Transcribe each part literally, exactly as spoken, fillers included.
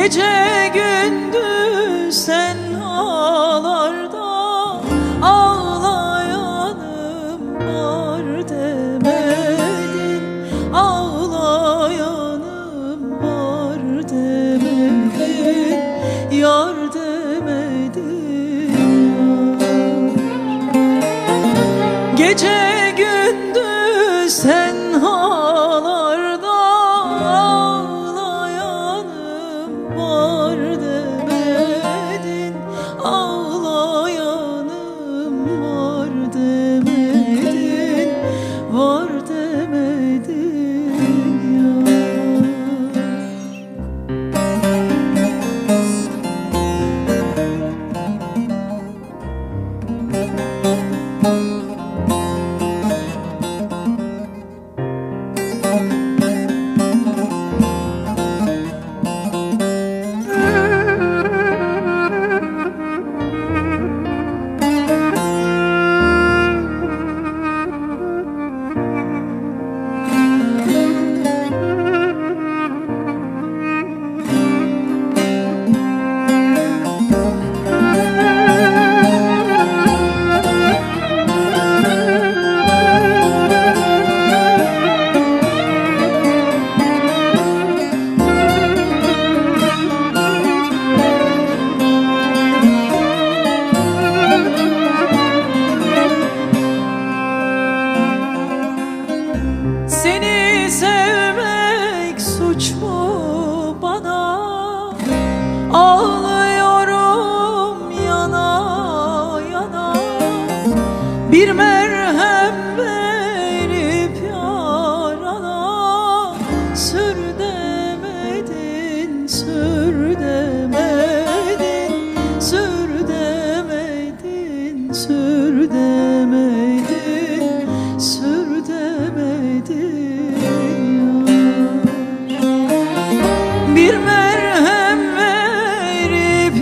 Gece gündüz sen ağlarda, ağlayanım var demedin, ağlayanım var demedin, yar demedin yar. Gece gündüz sen ağlarda, ağlayanım var demedin, ağlayanım var demedin, var demedin yar. Seni sevmek suç mu bana? Ağlıyorum yana yana. Bir merhem verip yarana, sür demedin, sür demedin, sür demedin, sür demedin, sür demedin yar. Bir merhem verip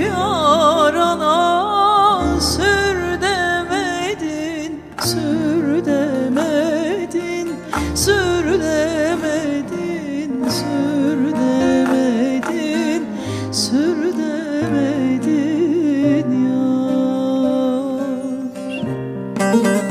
yarana, sür demedin, sür demedin, sür demedin, sür demedin, sür demedin yar.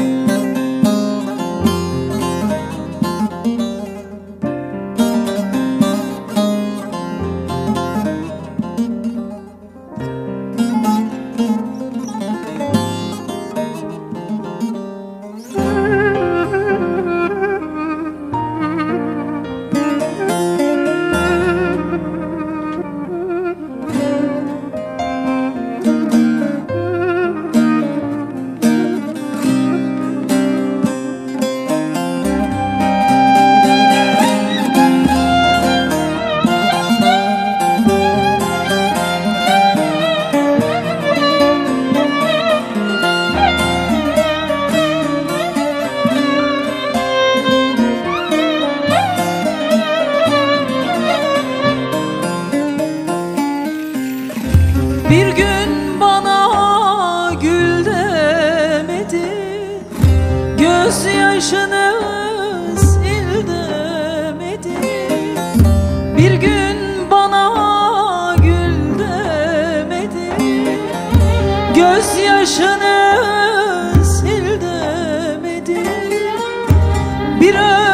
Bir gün bana gül demedin, gözyaşını sil demedin. Bir gün bana gül demedin, gözyaşını sil demedin. Bir